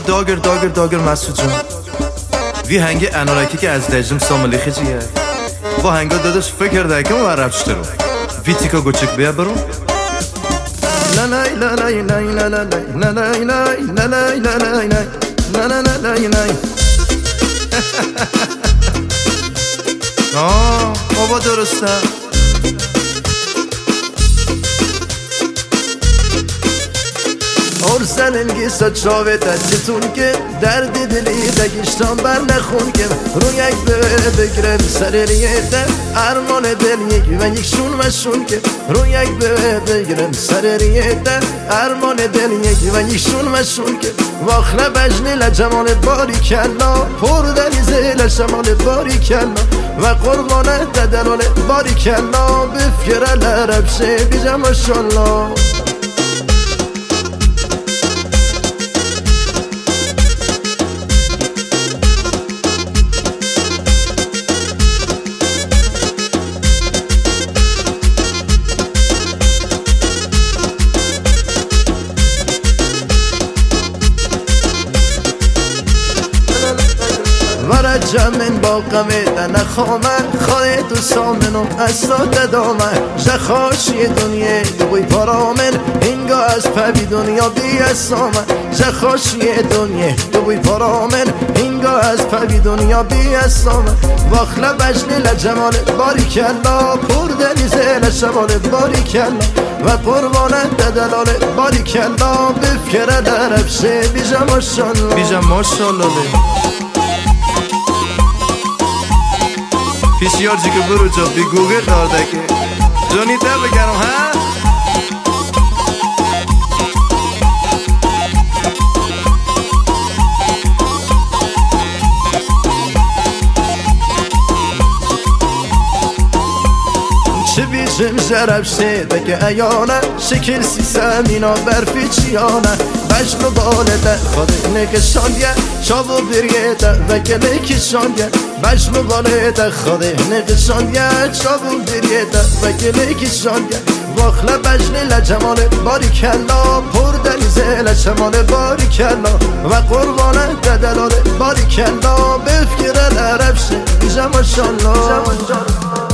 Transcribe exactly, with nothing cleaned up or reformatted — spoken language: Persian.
داگر داگر داگر مسعود جان وی هنگی انارکی که از دجم ساملی خجیه و هنگا دادش فکر دکم و عرب شترو وی تیکا گوچک بیا برو لا لا لا لا لا لا لا لا لا لا لا لا لا لا لا آه بابا درسته ارسل الگیسا چاوه تچتون که درد دلی دگیشتان بر نخون که رو یک بره بگرم سر ریده ارمان دل یک و یک شون و شون که رو یک بره بگرم سر ریده ارمان دل یک و یک شون و شون که واخله بجنی لجمال باری کلا پر دلیزه لشمال باری کلا و قربانه ددلال باری کلا بفکر لرب شه بیجا ماشالله جمن با قمه نخوامه خواهی تو سامنم اصلات دامه جخاشی دنیا دوی پارامن اینگاه از پوی دنیا بی اسامه جخاشی دنیا دوی پارامن اینگاه از پوی دنیا بی اسامه واخله بجلی لجمال باری کلا پر دلیزه لشمال باری کلا و قربانه ددلال باری کلا بفکره درب شه بیجا ماشالله بیجا ماشالله پیشیار جی که برو جا بی گوگل دارده که جانی تا بگرم ها چه بیشم جرب شده که ایانه شکل سی سمینا برفی چیانه بجن بالده خود نکشاندیه شابو بریده و گله کشاندیه بجن بالده خود نکشاندیه شابو بریده و گله کشاندیه واخله بجن لجمال باری کلا پر دلیزه لجمال باری کلا و قربانه ددلال باری کلا بفکره لرب شه بیجا ماشالله